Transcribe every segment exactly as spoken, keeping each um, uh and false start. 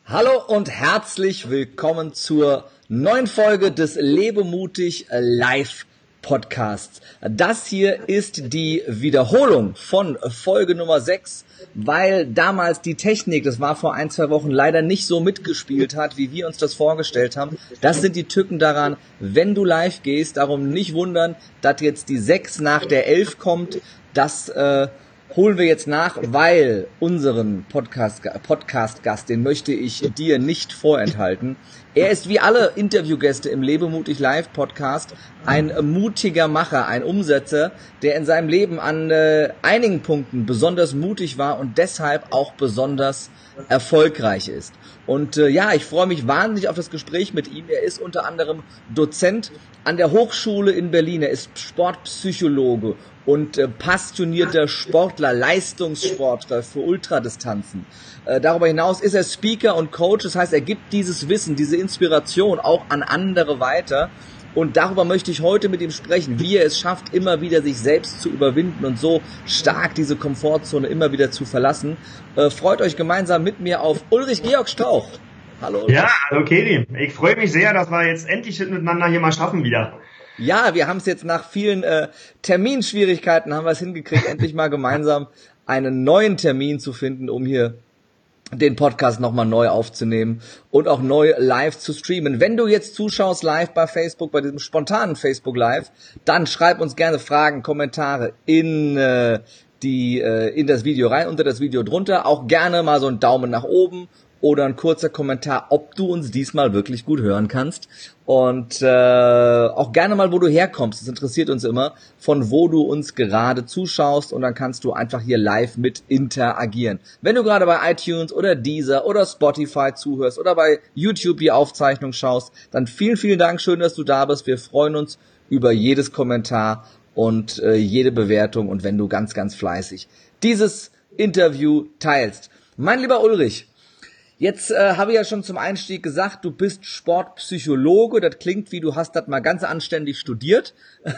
Hallo und herzlich willkommen zur neuen Folge des Lebemutig Live Podcasts. Das hier ist die Wiederholung von Folge Nummer sechs, weil damals die Technik, das war vor ein, zwei Wochen, leider nicht so mitgespielt hat, wie wir uns das vorgestellt haben. Das sind die Tücken daran, wenn du live gehst. Darum nicht wundern, dass jetzt die sechs nach der elf kommt. Das äh, holen wir jetzt nach, weil unseren Podcast, Podcast-Gast, den möchte ich dir nicht vorenthalten. Er ist wie alle Interviewgäste im Lebemutig Live Podcast ein mutiger Macher, ein Umsetzer, der in seinem Leben an äh, einigen Punkten besonders mutig war und deshalb auch besonders erfolgreich ist. Und äh, ja, ich freue mich wahnsinnig auf das Gespräch mit ihm. Er ist unter anderem Dozent an der Hochschule in Berlin. Er ist Sportpsychologe und äh, passionierter Sportler, Leistungssportler für Ultradistanzen. Äh, darüber hinaus ist er Speaker und Coach. Das heißt, er gibt dieses Wissen, diese Inspiration auch an andere weiter. Und darüber möchte ich heute mit ihm sprechen, wie er es schafft, immer wieder sich selbst zu überwinden und so stark diese Komfortzone immer wieder zu verlassen. Äh, freut euch gemeinsam mit mir auf Ulrich Georg Strauch. Hallo Ulrich. Ja, hallo Kedi. Ich freue mich sehr, dass wir jetzt endlich miteinander hier mal schaffen wieder. Ja, wir haben es jetzt nach vielen äh, Terminschwierigkeiten, haben wir es hingekriegt, endlich mal gemeinsam einen neuen Termin zu finden, um hier den Podcast nochmal neu aufzunehmen und auch neu live zu streamen. Wenn du jetzt zuschaust live bei Facebook, bei diesem spontanen Facebook Live, dann schreib uns gerne Fragen, Kommentare in äh, die äh, in das Video rein, unter das Video drunter. Auch gerne mal so einen Daumen nach oben oder ein kurzer Kommentar, ob du uns diesmal wirklich gut hören kannst. Und äh, auch gerne mal, wo du herkommst. Das interessiert uns immer, von wo du uns gerade zuschaust. Und dann kannst du einfach hier live mit interagieren. Wenn du gerade bei iTunes oder Deezer oder Spotify zuhörst oder bei YouTube die Aufzeichnung schaust, dann vielen, vielen Dank. Schön, dass du da bist. Wir freuen uns über jedes Kommentar und äh, jede Bewertung. Und wenn du ganz, ganz fleißig dieses Interview teilst. Mein lieber Ulrich, jetzt äh, habe ich ja schon zum Einstieg gesagt, du bist Sportpsychologe. Das klingt wie, du hast das mal ganz anständig studiert.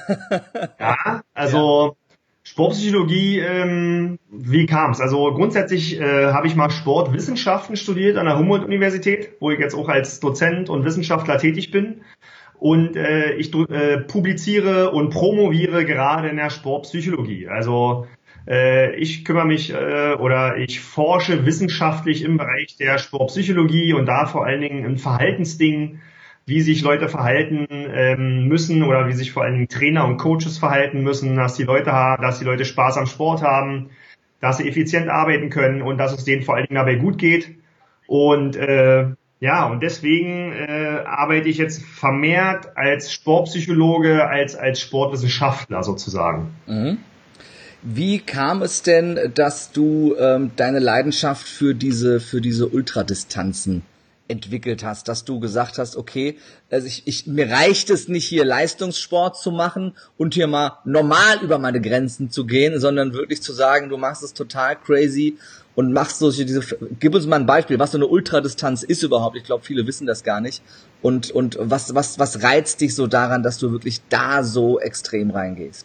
Ja, also ja. Sportpsychologie, ähm, wie kam's? Also grundsätzlich äh, habe ich mal Sportwissenschaften studiert an der Humboldt-Universität, wo ich jetzt auch als Dozent und Wissenschaftler tätig bin. Und äh, ich äh, publiziere und promoviere gerade in der Sportpsychologie. Also ich kümmere mich äh, oder ich forsche wissenschaftlich im Bereich der Sportpsychologie und da vor allen Dingen in Verhaltensdingen, wie sich Leute verhalten ähm, müssen oder wie sich vor allen Dingen Trainer und Coaches verhalten müssen, dass die Leute haben, dass die Leute Spaß am Sport haben, dass sie effizient arbeiten können und dass es denen vor allen Dingen dabei gut geht. Und äh, ja, und deswegen äh, arbeite ich jetzt vermehrt als Sportpsychologe, als als Sportwissenschaftler sozusagen. Mhm. Wie kam es denn, dass du ähm, deine Leidenschaft für diese für diese Ultradistanzen entwickelt hast, dass du gesagt hast, okay, also ich, ich mir reicht es nicht hier Leistungssport zu machen und hier mal normal über meine Grenzen zu gehen, sondern wirklich zu sagen, du machst es total crazy und machst solche diese. Gib uns mal ein Beispiel, was so eine Ultradistanz ist überhaupt. Ich glaube, viele wissen das gar nicht. Und und was was was reizt dich so daran, dass du wirklich da so extrem reingehst?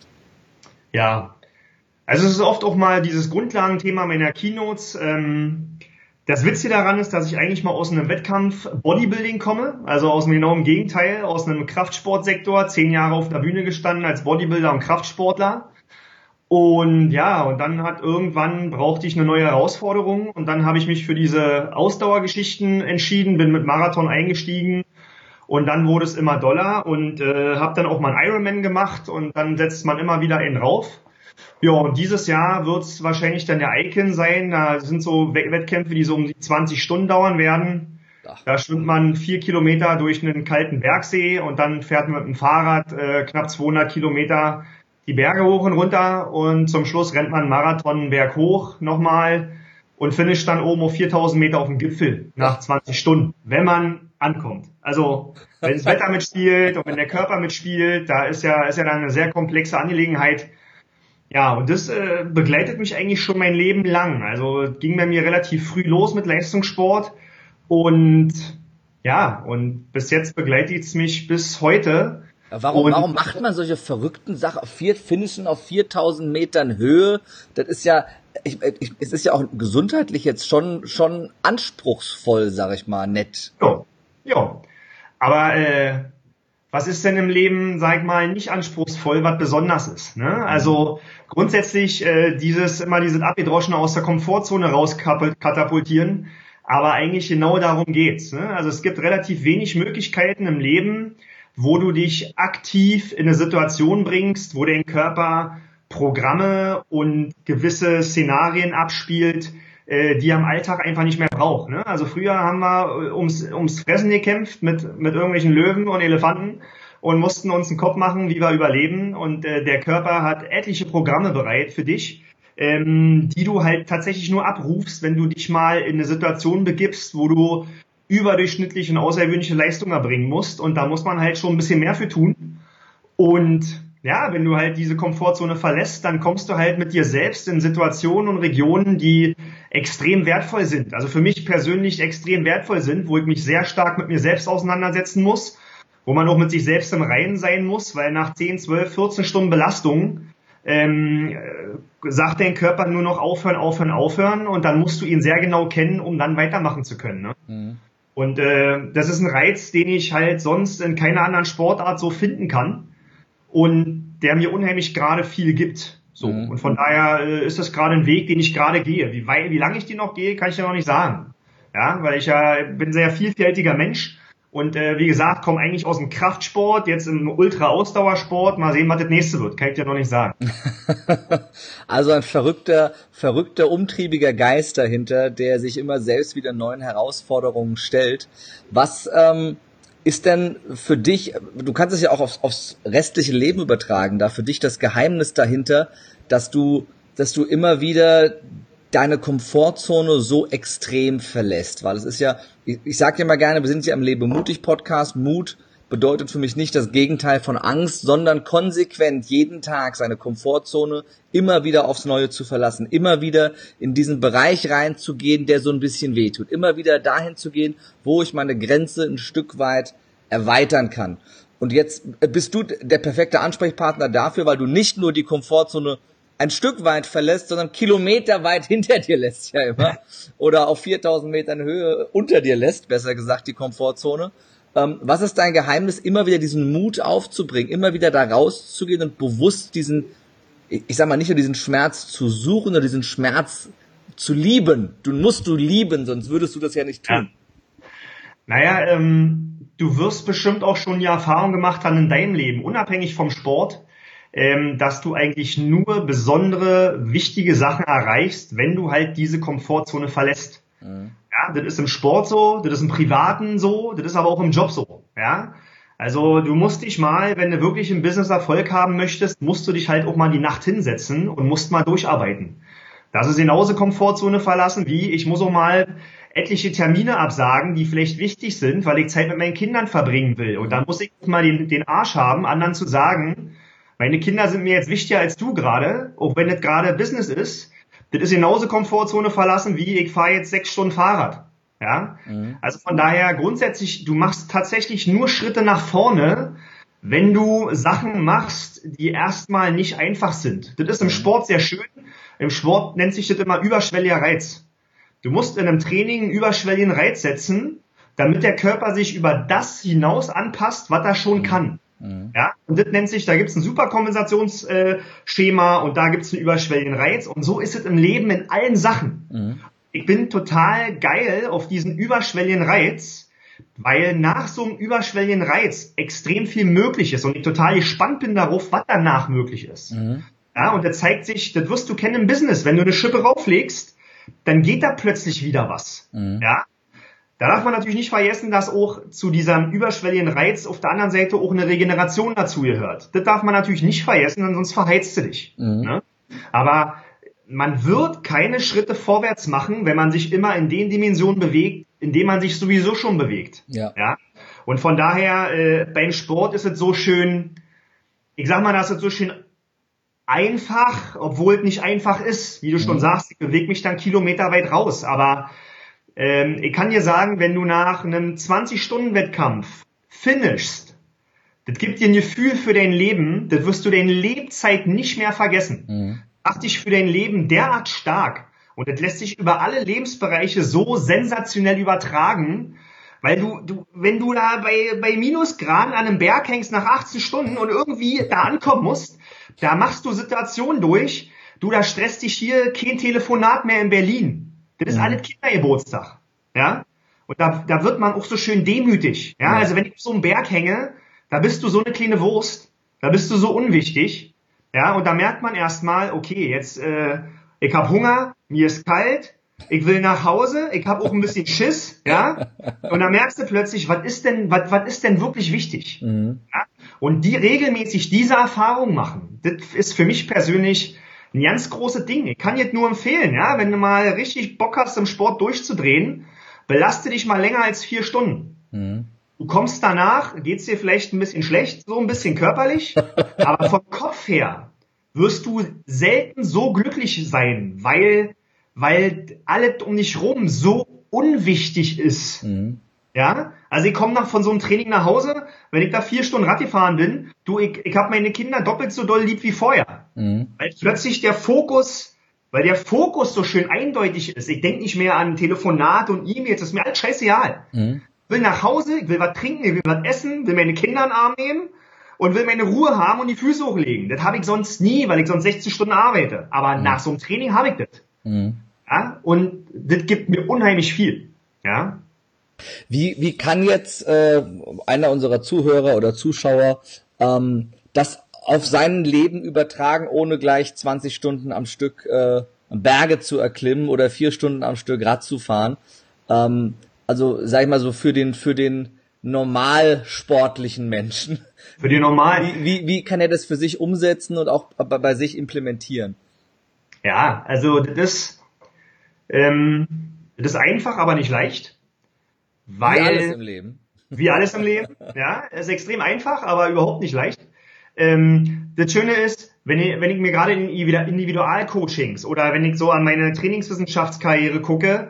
Ja. Also es ist oft auch mal dieses Grundlagenthema meiner Keynotes. Ähm, das Witzige daran ist, dass ich eigentlich mal aus einem Wettkampf Bodybuilding komme, also aus dem genauen Gegenteil, aus einem Kraftsportsektor, zehn Jahre auf der Bühne gestanden als Bodybuilder und Kraftsportler. Und ja, und dann hat irgendwann brauchte ich eine neue Herausforderung und dann habe ich mich für diese Ausdauergeschichten entschieden, bin mit Marathon eingestiegen. Und dann wurde es immer doller und äh, habe dann auch mal einen Ironman gemacht und dann setzt man immer wieder einen rauf. Ja, und dieses Jahr wird es wahrscheinlich dann der Icon sein. Da sind so Wettkämpfe, die so um die zwanzig Stunden dauern werden. Da schwimmt man vier Kilometer durch einen kalten Bergsee und dann fährt man mit dem Fahrrad äh, knapp zweihundert Kilometer die Berge hoch und runter und zum Schluss rennt man einen Marathon Berg hoch nochmal und finisht dann oben auf viertausend Meter auf dem Gipfel nach zwanzig Stunden, wenn man ankommt. Also wenn das Wetter mitspielt und wenn der Körper mitspielt, da ist ja ist ja dann eine sehr komplexe Angelegenheit. Ja, und das äh, begleitet mich eigentlich schon mein Leben lang. Also ging bei mir relativ früh los mit Leistungssport und ja, und bis jetzt begleitet es mich bis heute. Warum, und, warum macht man solche verrückten Sachen? Vier Finishen auf viertausend Metern Höhe, das ist ja, ich, ich, es ist ja auch gesundheitlich jetzt schon, schon anspruchsvoll, sag ich mal, nett. Ja, ja. Aber äh, was ist denn im Leben, sag ich mal, nicht anspruchsvoll, was besonders ist? Ne? Also grundsätzlich äh, dieses immer dieses Abgedroschene aus der Komfortzone rauskatapultieren, aber eigentlich genau darum geht's. Ne? Also es gibt relativ wenig Möglichkeiten im Leben, wo du dich aktiv in eine Situation bringst, wo dein Körper Programme und gewisse Szenarien abspielt, äh, die er im Alltag einfach nicht mehr braucht. Ne? Also früher haben wir ums, ums Fressen gekämpft mit, mit irgendwelchen Löwen und Elefanten und mussten uns einen Kopf machen, wie wir überleben. Und äh, der Körper hat etliche Programme bereit für dich, ähm, die du halt tatsächlich nur abrufst, wenn du dich mal in eine Situation begibst, wo du überdurchschnittliche und außergewöhnliche Leistungen erbringen musst. Und da muss man halt schon ein bisschen mehr für tun. Und ja, wenn du halt diese Komfortzone verlässt, dann kommst du halt mit dir selbst in Situationen und Regionen, die extrem wertvoll sind. Also für mich persönlich extrem wertvoll sind, wo ich mich sehr stark mit mir selbst auseinandersetzen muss, wo man auch mit sich selbst im Reinen sein muss, weil nach zehn, zwölf, vierzehn Stunden Belastung ähm, sagt dein Körper nur noch aufhören, aufhören, aufhören und dann musst du ihn sehr genau kennen, um dann weitermachen zu können. Ne? Mhm. Und äh, das ist ein Reiz, den ich halt sonst in keiner anderen Sportart so finden kann. Und der mir unheimlich gerade viel gibt. So. Mhm. Und von daher äh, ist das gerade ein Weg, den ich gerade gehe. Wie weit, wie lange ich den noch gehe, kann ich ja noch nicht sagen. Ja, weil ich ja bin ein sehr vielfältiger Mensch und äh, wie gesagt, komme eigentlich aus dem Kraftsport, jetzt im Ultra-Ausdauersport. Mal sehen, was das nächste wird. Kann ich dir noch nicht sagen. Also ein verrückter, verrückter, umtriebiger Geist dahinter, der sich immer selbst wieder neuen Herausforderungen stellt. Was, ähm, ist denn für dich, du kannst es ja auch aufs, aufs restliche Leben übertragen, da für dich das Geheimnis dahinter, dass du, dass du immer wieder deine Komfortzone so extrem verlässt, weil es ist ja, ich, ich sage ja immer gerne, wir sind ja im Lebe-Mutig-Podcast, Mut bedeutet für mich nicht das Gegenteil von Angst, sondern konsequent jeden Tag seine Komfortzone immer wieder aufs Neue zu verlassen, immer wieder in diesen Bereich reinzugehen, der so ein bisschen wehtut, immer wieder dahin zu gehen, wo ich meine Grenze ein Stück weit erweitern kann. Und jetzt bist du der perfekte Ansprechpartner dafür, weil du nicht nur die Komfortzone ein Stück weit verlässt, sondern kilometerweit hinter dir lässt ja immer. Oder auf viertausend Metern Höhe unter dir lässt, besser gesagt, die Komfortzone. Ähm, was ist dein Geheimnis, immer wieder diesen Mut aufzubringen, immer wieder da rauszugehen und bewusst diesen, ich sag mal, nicht nur diesen Schmerz zu suchen, sondern diesen Schmerz zu lieben. Du musst du lieben, sonst würdest du das ja nicht tun. Ja. Naja, ähm, du wirst bestimmt auch schon die Erfahrung gemacht haben in deinem Leben, unabhängig vom Sport, ähm, dass du eigentlich nur besondere, wichtige Sachen erreichst, wenn du halt diese Komfortzone verlässt. Mhm. Ja, das ist im Sport so, das ist im Privaten so, das ist aber auch im Job so. Ja, also du musst dich mal, wenn du wirklich im Business Erfolg haben möchtest, musst du dich halt auch mal die Nacht hinsetzen und musst mal durcharbeiten. Das ist genauso Komfortzone verlassen, wie ich muss auch mal etliche Termine absagen, die vielleicht wichtig sind, weil ich Zeit mit meinen Kindern verbringen will. Und da muss ich mal den, den Arsch haben, anderen zu sagen, meine Kinder sind mir jetzt wichtiger als du gerade, auch wenn das gerade Business ist. Das ist genauso Komfortzone verlassen, wie ich fahre jetzt sechs Stunden Fahrrad. Ja, mhm. Also von daher grundsätzlich, du machst tatsächlich nur Schritte nach vorne, wenn du Sachen machst, die erstmal nicht einfach sind. Das ist im Sport sehr schön. Im Sport nennt sich das immer überschwelliger Reiz. Du musst in einem Training einen überschwelligen Reiz setzen, damit der Körper sich über das hinaus anpasst, was er schon kann. Mhm. Ja, und das nennt sich, da gibt es ein Superkompensationsschema und da gibt es einen überschwelligen Reiz und so ist es im Leben in allen Sachen. Mhm. Ich bin total geil auf diesen überschwelligen Reiz, weil nach so einem überschwelligen Reiz extrem viel möglich ist und ich total gespannt bin darauf, was danach möglich ist. Mhm. Ja, und das zeigt sich, das wirst du kennen im Business, wenn du eine Schippe rauflegst, dann geht da plötzlich wieder was. Mhm. Ja. Da darf man natürlich nicht vergessen, dass auch zu diesem überschwelligen Reiz auf der anderen Seite auch eine Regeneration dazu gehört. Das darf man natürlich nicht vergessen, sonst verheizt du dich. Mhm. Ne? Aber man wird keine Schritte vorwärts machen, wenn man sich immer in den Dimensionen bewegt, in denen man sich sowieso schon bewegt. Ja. Ja? Und von daher, äh, beim Sport ist es so schön, ich sag mal, das ist so schön einfach, obwohl es nicht einfach ist. Wie du schon mhm. sagst, ich bewege mich dann kilometerweit raus, aber Ähm, ich kann dir sagen, wenn du nach einem zwanzig-Stunden-Wettkampf finishst, das gibt dir ein Gefühl für dein Leben, das wirst du deine Lebzeit nicht mehr vergessen. Mhm. macht dich für dein Leben derart stark und das lässt sich über alle Lebensbereiche so sensationell übertragen, weil du, du, wenn du da bei, bei Minusgraden an einem Berg hängst nach achtzehn Stunden und irgendwie da ankommen musst, da machst du Situationen durch, du, da stresst dich hier kein Telefonat mehr in Berlin. Das ist Mhm. alles Kindergeburtstag, ja. Und da, da wird man auch so schön demütig, ja. Ja. Also wenn ich auf so einem Berg hänge, da bist du so eine kleine Wurst, da bist du so unwichtig, ja. Und da merkt man erstmal, okay, jetzt, äh, ich hab Hunger, mir ist kalt, ich will nach Hause, ich hab auch ein bisschen Schiss, ja. Und dann merkst du plötzlich, was ist denn, was, was ist denn wirklich wichtig? Mhm. Ja? Und die regelmäßig diese Erfahrung machen, das ist für mich persönlich ein ganz großes Ding. Ich kann jetzt nur empfehlen, ja, wenn du mal richtig Bock hast, im Sport durchzudrehen, belaste dich mal länger als vier Stunden. Mhm. Du kommst danach, geht's dir vielleicht ein bisschen schlecht, so ein bisschen körperlich, aber vom Kopf her wirst du selten so glücklich sein, weil, weil alles um dich rum so unwichtig ist. Mhm. Ja, also ich komme nach von so einem Training nach Hause, wenn ich da vier Stunden Rad gefahren bin, du, ich, ich habe meine Kinder doppelt so doll lieb wie vorher. Mhm. Weil plötzlich der Fokus, weil der Fokus so schön eindeutig ist. Ich denke nicht mehr an Telefonate und E-Mails, das ist mir alles scheißegal. Mhm. Ich will nach Hause, ich will was trinken, ich will was essen, will meine Kinder in den Arm nehmen und will meine Ruhe haben und die Füße hochlegen. Das habe ich sonst nie, weil ich sonst sechzehn Stunden arbeite. Aber Mhm. nach so einem Training habe ich das. Mhm. Ja? Und das gibt mir unheimlich viel. Ja. Wie, wie kann jetzt äh, einer unserer Zuhörer oder Zuschauer ähm, das auf sein Leben übertragen, ohne gleich zwanzig Stunden am Stück äh, Berge zu erklimmen oder vier Stunden am Stück Rad zu fahren? Ähm, also sag ich mal so für den für den normal sportlichen Menschen. Für die normalen. Wie, wie, wie kann er das für sich umsetzen und auch bei, bei sich implementieren? Ja, also das ist, ähm, das ist einfach, aber nicht leicht. Weil, Wie alles im Leben. Wie alles im Leben, ja, ist extrem einfach, aber überhaupt nicht leicht. Ähm, das Schöne ist, wenn ich, wenn ich mir gerade in Individualcoachings oder wenn ich so an meine Trainingswissenschaftskarriere gucke,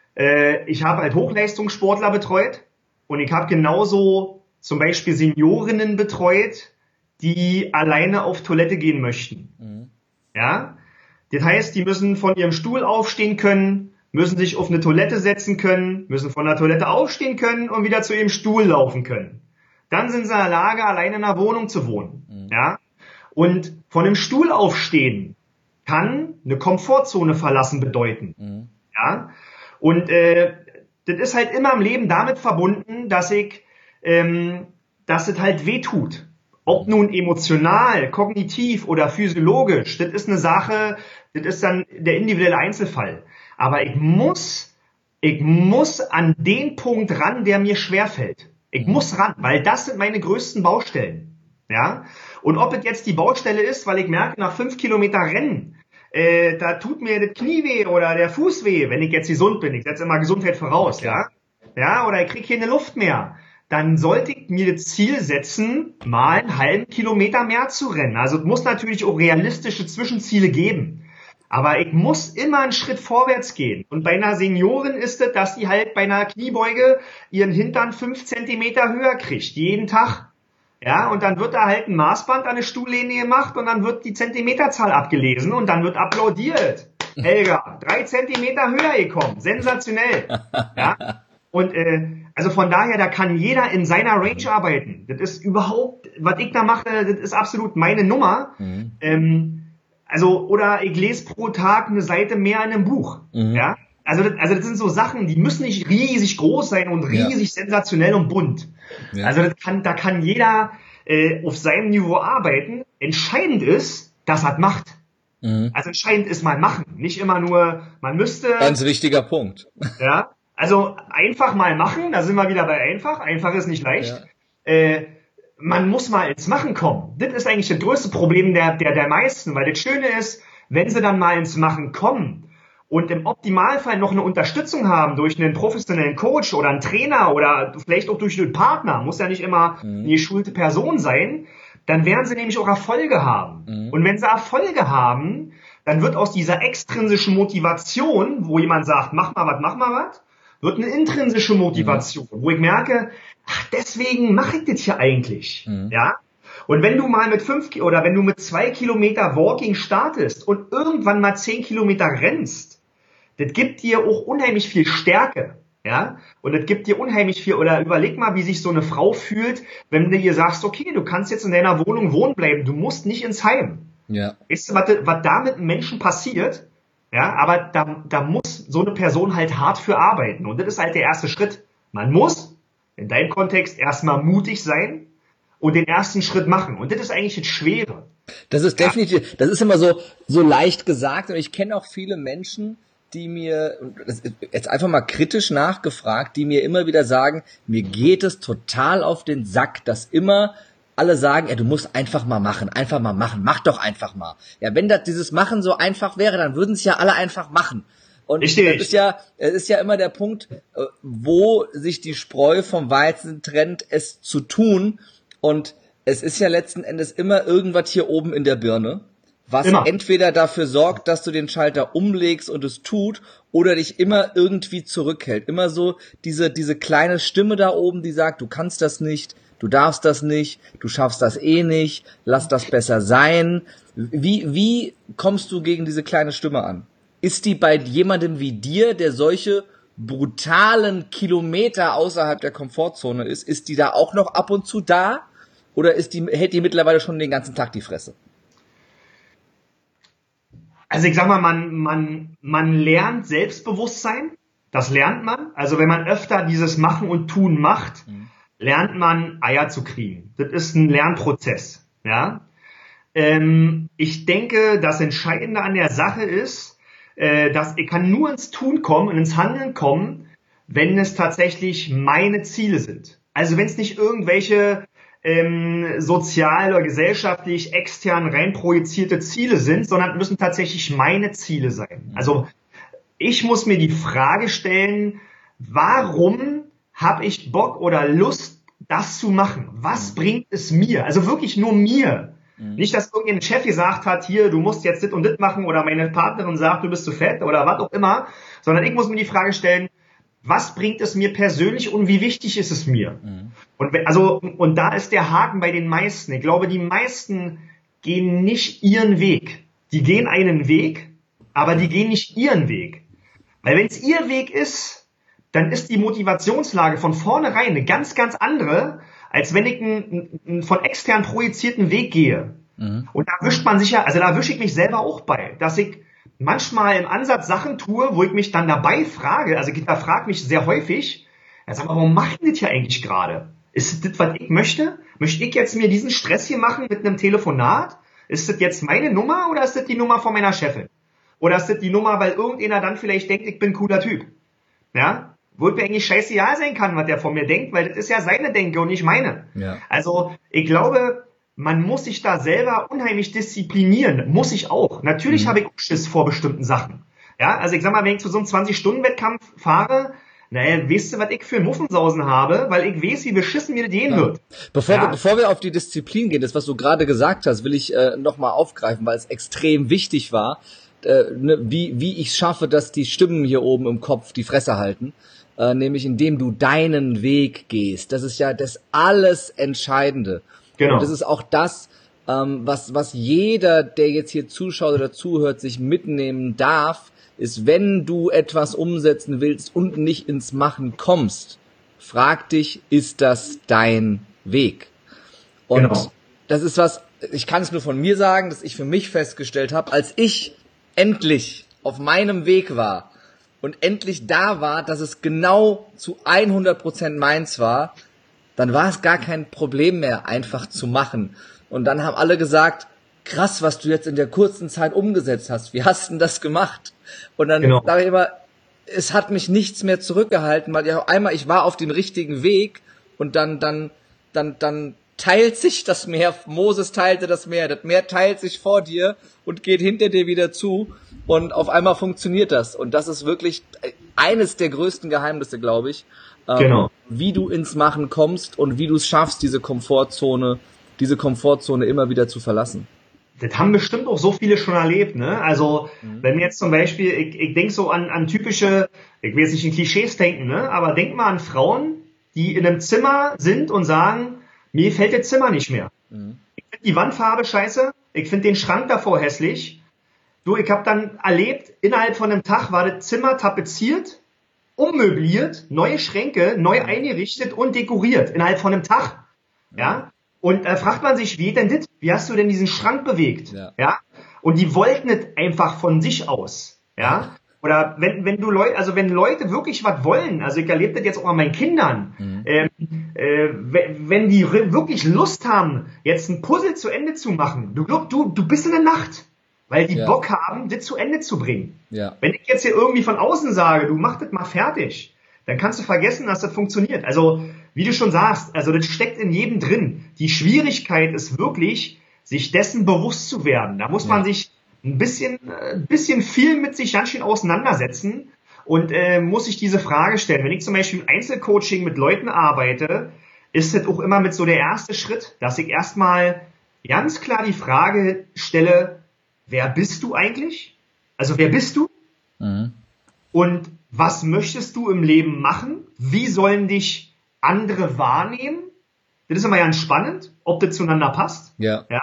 äh, ich habe halt Hochleistungssportler betreut und ich habe genauso zum Beispiel Seniorinnen betreut, die alleine auf Toilette gehen möchten. Mhm. Ja, das heißt, die müssen von ihrem Stuhl aufstehen können, müssen sich auf eine Toilette setzen können, müssen von der Toilette aufstehen können und wieder zu ihrem Stuhl laufen können. Dann sind sie in der Lage, alleine in einer Wohnung zu wohnen. Mhm. Ja? Und von dem Stuhl aufstehen kann eine Komfortzone verlassen bedeuten. Mhm. Ja? Und äh, das ist halt immer im Leben damit verbunden, dass ich, ähm, dass es halt weh tut. Ob nun emotional, kognitiv oder physiologisch, das ist eine Sache, das ist dann der individuelle Einzelfall. Aber ich muss, ich muss an den Punkt ran, der mir schwerfällt. Ich mhm. muss ran, weil das sind meine größten Baustellen. Ja? Und ob es jetzt die Baustelle ist, weil ich merke, nach fünf Kilometer Rennen, äh, da tut mir das Knie weh oder der Fuß weh, wenn ich jetzt gesund bin. Ich setze immer Gesundheit voraus, okay. ja. Ja, oder ich kriege keine Luft mehr. Dann sollte ich mir das Ziel setzen, mal einen halben Kilometer mehr zu rennen. Also es muss natürlich auch realistische Zwischenziele geben. Aber ich muss immer einen Schritt vorwärts gehen. Und bei einer Seniorin ist es, dass die halt bei einer Kniebeuge ihren Hintern fünf Zentimeter höher kriegt, jeden Tag. Ja, und dann wird da halt ein Maßband an eine Stuhllehne gemacht und dann wird die Zentimeterzahl abgelesen und dann wird applaudiert. Helga, drei Zentimeter höher gekommen. Sensationell. Ja. Und äh, also von daher, da kann jeder in seiner Range arbeiten. Das ist überhaupt, was ich da mache, das ist absolut meine Nummer. Mhm. Ähm, also, oder ich lese pro Tag eine Seite mehr in einem Buch. Mhm. Ja. Also das, also das sind so Sachen, die müssen nicht riesig groß sein und riesig ja. sensationell und bunt. Ja. Also das kann, da kann jeder äh, auf seinem Niveau arbeiten. Entscheidend ist, dass er macht. Mhm. Also entscheidend ist mal machen, nicht immer nur, man müsste. Ganz wichtiger Punkt. Ja. Also einfach mal machen, da sind wir wieder bei einfach. Einfach ist nicht leicht. Ja. Äh, man muss mal ins Machen kommen. Das ist eigentlich das größte Problem der, der, der meisten, weil das Schöne ist, wenn sie dann mal ins Machen kommen und im Optimalfall noch eine Unterstützung haben durch einen professionellen Coach oder einen Trainer oder vielleicht auch durch einen Partner, muss ja nicht immer mhm. eine geschulte Person sein, dann werden sie nämlich auch Erfolge haben. Mhm. Und wenn sie Erfolge haben, dann wird aus dieser extrinsischen Motivation, wo jemand sagt, mach mal was, mach mal was, wird eine intrinsische Motivation, mhm. wo ich merke, ach, deswegen mache ich das hier eigentlich. Mhm. Ja? Und wenn du mal mit fünf oder wenn du mit zwei Kilometer Walking startest und irgendwann mal zehn Kilometer rennst, das gibt dir auch unheimlich viel Stärke. Ja, und das gibt dir unheimlich viel, oder überleg mal, wie sich so eine Frau fühlt, wenn du ihr sagst, okay, du kannst jetzt in deiner Wohnung wohnen bleiben, du musst nicht ins Heim. Ja. Weißt du, was, was da mit einem Menschen passiert? Ja, aber da, da muss so eine Person halt hart für arbeiten. Und das ist halt der erste Schritt. Man muss in deinem Kontext erstmal mutig sein und den ersten Schritt machen. Und das ist eigentlich das Schwere. Das ist definitiv, das ist immer so, so leicht gesagt. Und ich kenne auch viele Menschen, die mir, jetzt einfach mal kritisch nachgefragt, die mir immer wieder sagen, mir geht es total auf den Sack, dass immer alle sagen, ja, du musst einfach mal machen, einfach mal machen, mach doch einfach mal. Ja, wenn das dieses Machen so einfach wäre, dann würden es ja alle einfach machen. Und Richtig. das ist ja, es ist ja immer der Punkt, wo sich die Spreu vom Weizen trennt, es zu tun. Und es ist ja letzten Endes immer irgendwas hier oben in der Birne, was immer entweder dafür sorgt, dass du den Schalter umlegst und es tut, oder dich immer irgendwie zurückhält. Immer so diese diese kleine Stimme da oben, die sagt, du kannst das nicht, du darfst das nicht, du schaffst das eh nicht, lass das besser sein. Wie wie kommst du gegen diese kleine Stimme an? Ist die bei jemandem wie dir, der solche brutalen Kilometer außerhalb der Komfortzone ist, ist die da auch noch ab und zu da? Oder ist die, hält die mittlerweile schon den ganzen Tag die Fresse? Also ich sag mal, man, man, man lernt Selbstbewusstsein, das lernt man. Also wenn man öfter dieses Machen und Tun macht, mhm. lernt man Eier zu kriegen. Das ist ein Lernprozess. Ja. Ähm, ich denke, das Entscheidende an der Sache ist, äh, dass ich kann nur ins Tun kommen und ins Handeln kommen, wenn es tatsächlich meine Ziele sind. Also wenn es nicht irgendwelche ähm, sozial oder gesellschaftlich extern reinprojizierte Ziele sind, sondern müssen tatsächlich meine Ziele sein. Also ich muss mir die Frage stellen, warum habe ich Bock oder Lust, das zu machen? Was bringt es mir? Also wirklich nur mir. Mhm. Nicht, dass irgendein Chef gesagt hat, hier, du musst jetzt das und das machen, oder meine Partnerin sagt, du bist zu fett oder was auch immer, sondern ich muss mir die Frage stellen, was bringt es mir persönlich und wie wichtig ist es mir? Mhm. Und wenn, also, und da ist der Haken bei den meisten. Ich glaube, die meisten gehen nicht ihren Weg. Die gehen einen Weg, aber die gehen nicht ihren Weg. Weil wenn es ihr Weg ist, dann ist die Motivationslage von vornherein eine ganz, ganz andere, als wenn ich einen, einen von extern projizierten Weg gehe. Mhm. Und da wischt man sich ja, also da wische ich mich selber auch bei, dass ich manchmal im Ansatz Sachen tue, wo ich mich dann dabei frage, also ich frage mich sehr häufig, ja, sag mal, warum macht ihr das hier eigentlich gerade? Ist das, was ich möchte? Möchte ich jetzt mir diesen Stress hier machen mit einem Telefonat? Ist das jetzt meine Nummer oder ist das die Nummer von meiner Chefin? Oder ist das die Nummer, weil irgendeiner dann vielleicht denkt, ich bin ein cooler Typ? Ja? Wo mir eigentlich scheißegal sein kann, was der von mir denkt, weil das ist ja seine Denke und nicht meine. Ja. Also ich glaube, man muss sich da selber unheimlich disziplinieren. Muss ich auch. Natürlich mhm. habe ich auch Schiss vor bestimmten Sachen. Ja, also ich sag mal, wenn ich zu so einem zwanzig-Stunden-Wettkampf fahre, naja, weißt du, was ich für Muffensausen habe, weil ich weiß, wie beschissen mir das gehen ja. wird. Bevor, ja? wir, bevor wir auf die Disziplin gehen, das, was du gerade gesagt hast, will ich äh, nochmal aufgreifen, weil es extrem wichtig war, äh, ne, wie, wie ich schaffe, dass die Stimmen hier oben im Kopf die Fresse halten. Äh, nämlich indem du deinen Weg gehst. Das ist ja das alles Entscheidende. Genau. Und das ist auch das, ähm, was, was jeder, der jetzt hier zuschaut oder zuhört, sich mitnehmen darf, ist, wenn du etwas umsetzen willst und nicht ins Machen kommst, frag dich, ist das dein Weg? Und genau. das ist was, ich kann es nur von mir sagen, dass ich für mich festgestellt habe, als ich endlich auf meinem Weg war und endlich da war, dass es genau zu hundert Prozent meins war, dann war es gar kein Problem mehr, einfach zu machen. Und dann haben alle gesagt, krass, was du jetzt in der kurzen Zeit umgesetzt hast. Wie hast du denn das gemacht? Und dann genau. sage ich immer, es hat mich nichts mehr zurückgehalten, weil ja einmal ich war auf dem richtigen Weg und dann, dann, dann, dann teilt sich das Meer. Moses teilte das Meer. Das Meer teilt sich vor dir und geht hinter dir wieder zu. Und auf einmal funktioniert das. Und das ist wirklich eines der größten Geheimnisse, glaube ich. Ähm, genau. Wie du ins Machen kommst und wie du es schaffst, diese Komfortzone, diese Komfortzone immer wieder zu verlassen. Das haben bestimmt auch so viele schon erlebt, ne? Also, mhm. wenn jetzt zum Beispiel, ich, ich denke so an, an typische, ich will jetzt nicht in Klischees denken, ne? Aber denk mal an Frauen, die in einem Zimmer sind und sagen, mir gefällt das Zimmer nicht mehr. Mhm. Ich die Wandfarbe scheiße, ich finde den Schrank davor hässlich. Du, ich habe dann erlebt, innerhalb von einem Tag war das Zimmer tapeziert, ummöbliert, neue Schränke, neu eingerichtet und dekoriert, innerhalb von einem Tag. Ja, und da äh, fragt man sich, wie geht denn das? Wie hast du denn diesen Schrank bewegt? Ja, ja? Und die wollten es einfach von sich aus. Ja, oder wenn, wenn du Leute, also wenn Leute wirklich was wollen, also ich erlebe das jetzt auch an meinen Kindern, mhm. ähm, äh, wenn die wirklich Lust haben, jetzt ein Puzzle zu Ende zu machen, du glaub, du, du bist in der Nacht, weil die ja. Bock haben, das zu Ende zu bringen. Ja. Wenn ich jetzt hier irgendwie von außen sage, du mach das mal fertig, dann kannst du vergessen, dass das funktioniert. Also, wie du schon sagst, also das steckt in jedem drin. Die Schwierigkeit ist wirklich, sich dessen bewusst zu werden. Da muss ja. man sich ein bisschen, ein bisschen viel mit sich ganz schön auseinandersetzen und äh, muss sich diese Frage stellen. Wenn ich zum Beispiel im Einzelcoaching mit Leuten arbeite, ist das auch immer mit so der erste Schritt, dass ich erstmal ganz klar die Frage stelle, wer bist du eigentlich? Also wer bist du? Mhm. Und was möchtest du im Leben machen? Wie sollen dich andere wahrnehmen? Das ist immer ganz spannend, ob das zueinander passt. Ja. ja.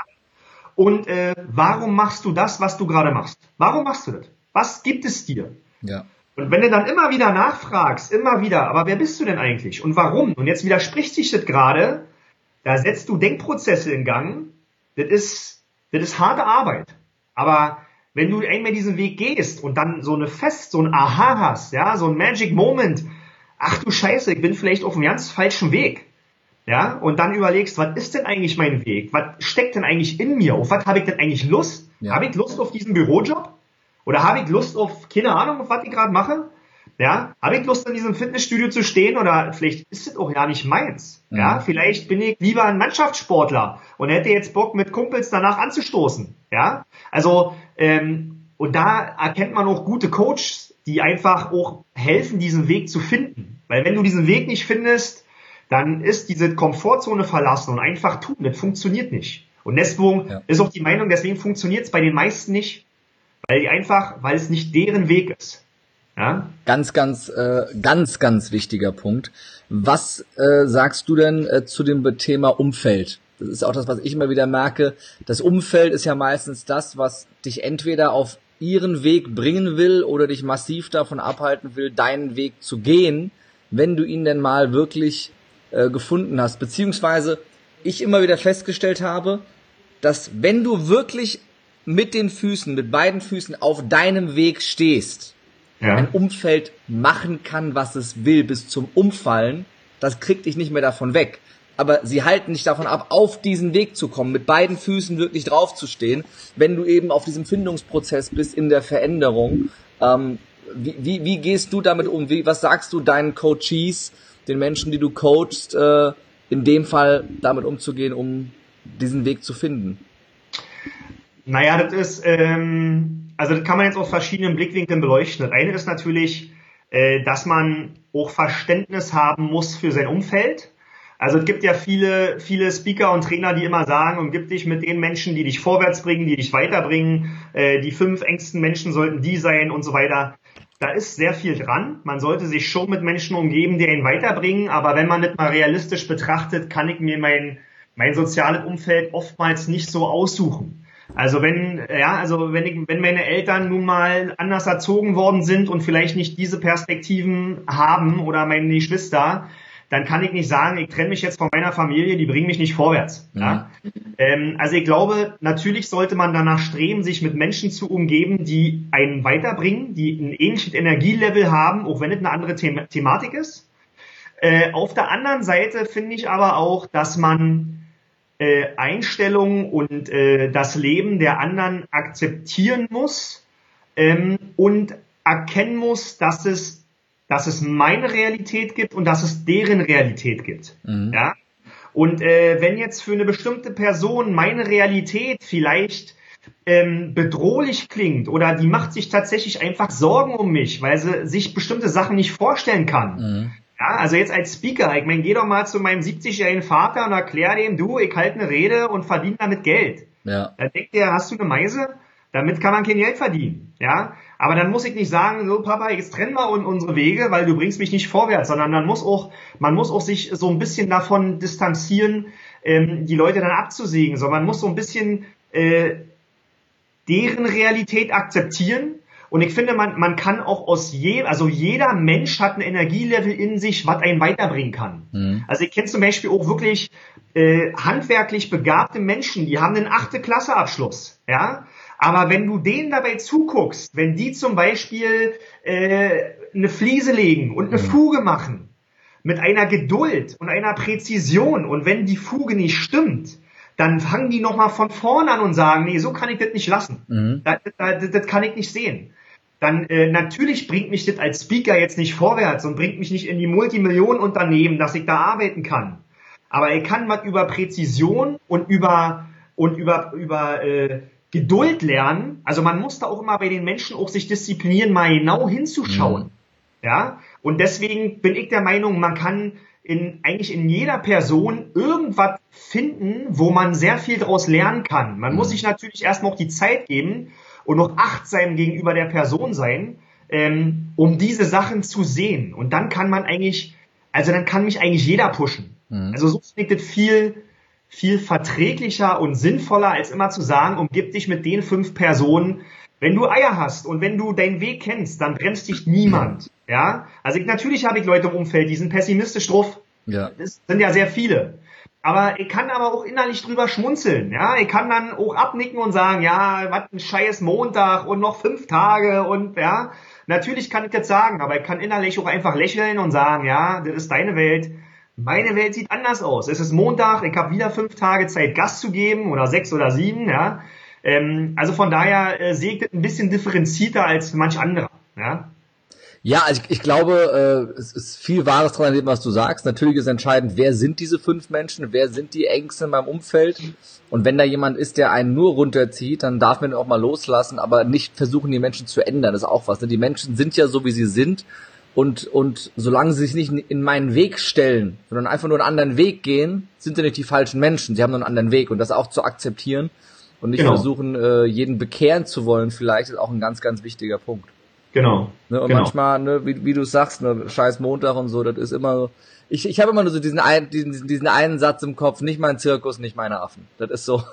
Und äh, warum machst du das, was du gerade machst? Warum machst du das? Was gibt es dir? Ja. Und wenn du dann immer wieder nachfragst, immer wieder, aber wer bist du denn eigentlich und warum? Und jetzt widerspricht sich das gerade, da setzt du Denkprozesse in Gang. Das ist, das ist harte Arbeit. Aber wenn du einmal diesen Weg gehst und dann so eine Fest, so ein Aha hast, ja, so ein Magic Moment, ach du Scheiße, ich bin vielleicht auf einem ganz falschen Weg, ja, und dann überlegst, was ist denn eigentlich mein Weg? Was steckt denn eigentlich in mir? Auf was habe ich denn eigentlich Lust? Ja. Habe ich Lust auf diesen Bürojob? Oder habe ich Lust auf, keine Ahnung, auf was ich gerade mache? Ja, habe ich Lust in diesem Fitnessstudio zu stehen oder vielleicht ist es auch ja nicht meins. Mhm. Ja, vielleicht bin ich lieber ein Mannschaftssportler und hätte jetzt Bock mit Kumpels danach anzustoßen. Ja, also ähm, und da erkennt man auch gute Coaches, die einfach auch helfen, diesen Weg zu finden. Weil wenn du diesen Weg nicht findest, dann ist diese Komfortzone verlassen und einfach tun. Das funktioniert nicht. Und deswegen ja. ist auch die Meinung, deswegen funktioniert es bei den meisten nicht, weil die einfach, weil es nicht deren Weg ist. Ja? Ganz, ganz, äh, ganz, ganz wichtiger Punkt. Was äh, sagst du denn äh, zu dem Thema Umfeld? Das ist auch das, was ich immer wieder merke. Das Umfeld ist ja meistens das, was dich entweder auf ihren Weg bringen will oder dich massiv davon abhalten will, deinen Weg zu gehen, wenn du ihn denn mal wirklich äh, gefunden hast. Beziehungsweise ich immer wieder festgestellt habe, dass wenn du wirklich mit den Füßen, mit beiden Füßen auf deinem Weg stehst, ja. ein Umfeld machen kann, was es will, bis zum Umfallen, das kriegt dich nicht mehr davon weg. Aber sie halten dich davon ab, auf diesen Weg zu kommen, mit beiden Füßen wirklich draufzustehen, wenn du eben auf diesem Findungsprozess bist, in der Veränderung. Ähm, wie, wie, wie gehst du damit um? Wie, was sagst du deinen Coaches, den Menschen, die du coachst, äh, in dem Fall damit umzugehen, um diesen Weg zu finden? Naja, das ist, ähm, also das kann man jetzt aus verschiedenen Blickwinkeln beleuchten. Das eine ist natürlich, äh, dass man auch Verständnis haben muss für sein Umfeld. Also es gibt ja viele, viele Speaker und Trainer, die immer sagen, umgib dich mit den Menschen, die dich vorwärts bringen, die dich weiterbringen. Äh, die fünf engsten Menschen sollten die sein und so weiter. Da ist sehr viel dran. Man sollte sich schon mit Menschen umgeben, die einen weiterbringen. Aber wenn man das mal realistisch betrachtet, kann ich mir mein, mein soziales Umfeld oftmals nicht so aussuchen. Also wenn, ja, also wenn ich, wenn meine Eltern nun mal anders erzogen worden sind und vielleicht nicht diese Perspektiven haben oder meine Geschwister, dann kann ich nicht sagen, ich trenne mich jetzt von meiner Familie, die bringen mich nicht vorwärts. Mhm. Ja? Ähm, also ich glaube, natürlich sollte man danach streben, sich mit Menschen zu umgeben, die einen weiterbringen, die ein ähnliches Energielevel haben, auch wenn es eine andere The- Thematik ist. Äh, auf der anderen Seite finde ich aber auch, dass man äh, Einstellungen und äh, das Leben der anderen akzeptieren muss ähm, und erkennen muss, dass es dass es meine Realität gibt und dass es deren Realität gibt. Mhm. Ja? Und äh, wenn jetzt für eine bestimmte Person meine Realität vielleicht ähm, bedrohlich klingt oder die macht sich tatsächlich einfach Sorgen um mich, weil sie sich bestimmte Sachen nicht vorstellen kann. Mhm. Ja, also jetzt als Speaker, ich meine, geh doch mal zu meinem siebzigjährigen Vater und erklär dem, du, ich halte eine Rede und verdiene damit Geld. Ja. Da denkt der, hast du eine Meise? Damit kann man kein Geld verdienen. Ja, Aber dann muss ich nicht sagen, so Papa, jetzt trennen wir unsere Wege, weil du bringst mich nicht vorwärts, sondern dann muss auch, man muss auch sich so ein bisschen davon distanzieren, ähm, die Leute dann abzusägen, sondern man muss so ein bisschen äh, deren Realität akzeptieren. Und ich finde, man, man kann auch aus je, also jeder Mensch hat ein Energielevel in sich, was einen weiterbringen kann. Mhm. Also ich kenne zum Beispiel auch wirklich äh, handwerklich begabte Menschen, die haben einen achte Klasse Abschluss, ja. Aber wenn du denen dabei zuguckst, wenn die zum Beispiel äh, eine Fliese legen und eine mhm. Fuge machen, mit einer Geduld und einer Präzision, und wenn die Fuge nicht stimmt, dann fangen die nochmal von vorne an und sagen, nee, so kann ich das nicht lassen. Mhm. Das, das, das kann ich nicht sehen. Dann äh, natürlich bringt mich das als Speaker jetzt nicht vorwärts und bringt mich nicht in die Multimillionenunternehmen, dass ich da arbeiten kann. Aber ich kann was über Präzision und über und über über äh, Geduld lernen. Also man muss da auch immer bei den Menschen auch sich disziplinieren, mal genau hinzuschauen. Mhm. Ja. Und deswegen bin ich der Meinung, man kann in eigentlich in jeder Person irgendwas finden, wo man sehr viel daraus lernen kann. Man mhm. muss sich natürlich erstmal auch die Zeit geben und noch achtsam gegenüber der Person sein, ähm, um diese Sachen zu sehen. Und dann kann man eigentlich, also dann kann mich eigentlich jeder pushen. Mhm. Also so finde ich das viel, viel verträglicher und sinnvoller, als immer zu sagen, umgib dich mit den fünf Personen. Wenn du Eier hast und wenn du deinen Weg kennst, dann bremst dich niemand. Ja, also ich, natürlich habe ich Leute im Umfeld, die sind pessimistisch drauf. Ja. Das sind ja sehr viele. Aber ich kann aber auch innerlich drüber schmunzeln. Ja, ich kann dann auch abnicken und sagen, ja, was ein scheiß Montag und noch fünf Tage und ja. Natürlich kann ich das sagen, aber ich kann innerlich auch einfach lächeln und sagen, ja, das ist deine Welt. Meine Welt sieht anders aus. Es ist Montag, ich habe wieder fünf Tage Zeit, Gas zu geben oder sechs oder sieben, ja. Ähm, also von daher äh, sehe ich das ein bisschen differenzierter als manch anderer, ja. Ja, also ich, ich glaube, äh, es ist viel Wahres dran an dem, was du sagst. Natürlich ist entscheidend, wer sind diese fünf Menschen, wer sind die Ängste in meinem Umfeld. Und wenn da jemand ist, der einen nur runterzieht, dann darf man ihn auch mal loslassen, aber nicht versuchen, die Menschen zu ändern. Das ist auch was. Ne? Die Menschen sind ja so, wie sie sind. Und und solange sie sich nicht in meinen Weg stellen, sondern einfach nur einen anderen Weg gehen, sind sie nicht die falschen Menschen. Sie haben nur einen anderen Weg. Und das auch zu akzeptieren und nicht genau. versuchen, äh, jeden bekehren zu wollen, vielleicht ist auch ein ganz, ganz wichtiger Punkt. Genau. Ne, und genau. manchmal, ne, wie, wie du sagst, ne, scheiß Montag und so, das ist immer so. Ich, ich habe immer nur so diesen, ein, diesen, diesen einen Satz im Kopf, nicht mein Zirkus, nicht meine Affen. Das ist so.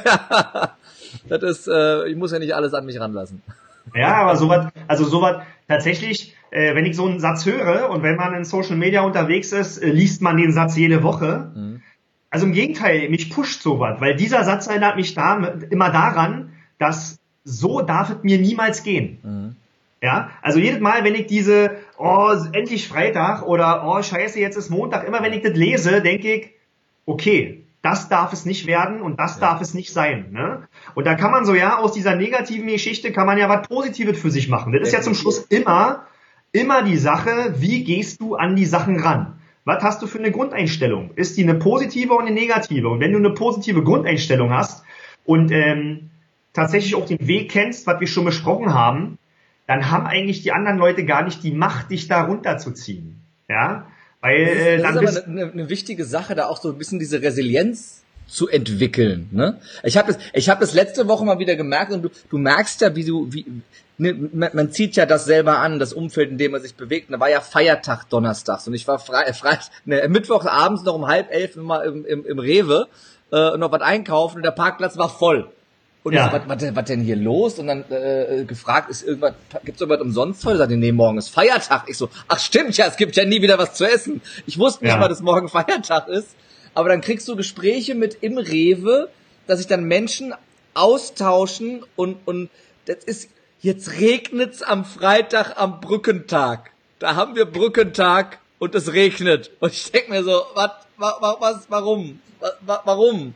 Das ist, äh, ich muss ja nicht alles an mich ranlassen. Ja, aber sowas, also sowas, tatsächlich, äh, wenn ich so einen Satz höre und wenn man in Social Media unterwegs ist, äh, liest man den Satz jede Woche. Mhm. Also im Gegenteil, mich pusht sowas, weil dieser Satz erinnert mich da, immer daran, dass so darf es mir niemals gehen. Mhm. Ja, also jedes Mal, wenn ich diese, oh, endlich Freitag oder oh, scheiße, jetzt ist Montag, immer wenn ich das lese, denke ich, okay, das darf es nicht werden und das ja. darf es nicht sein. Ne? Und da kann man so, ja, aus dieser negativen Geschichte kann man ja was Positives für sich machen. Das ist ja zum Schluss immer, immer die Sache, wie gehst du an die Sachen ran? Was hast du für eine Grundeinstellung? Ist die eine positive oder eine negative? Und wenn du eine positive Grundeinstellung hast und ähm, tatsächlich auch den Weg kennst, was wir schon besprochen haben, dann haben eigentlich die anderen Leute gar nicht die Macht, dich da runterzuziehen. Ja, weil das ist, äh, das dann ist aber eine, eine wichtige Sache, da auch so ein bisschen diese Resilienz zu entwickeln. Ne? Ich habe das, ich habe das letzte Woche mal wieder gemerkt und du, du merkst ja, wie du, wie ne, man, man zieht ja das selber an, das Umfeld, in dem man sich bewegt. Und da war ja Feiertag donnerstags und ich war frei, frei ne, mittwochs abends noch um halb elf immer im, im, im Rewe äh, noch was einkaufen und der Parkplatz war voll. Und ja. ich so, was, was, was denn hier los? Und dann äh, gefragt, ist irgendwas, gibt's irgendwas umsonst heute? Sagt die, nee, morgen ist Feiertag. Ich so, ach stimmt, ja, es gibt ja nie wieder was zu essen. Ich wusste nicht ja. mal, dass morgen Feiertag ist. Aber dann kriegst du Gespräche mit im Rewe, dass sich dann Menschen austauschen und und das ist, jetzt regnet's am Freitag am Brückentag. Da haben wir Brückentag und es regnet. Und ich denk mir so, was, was, was warum? Was, warum?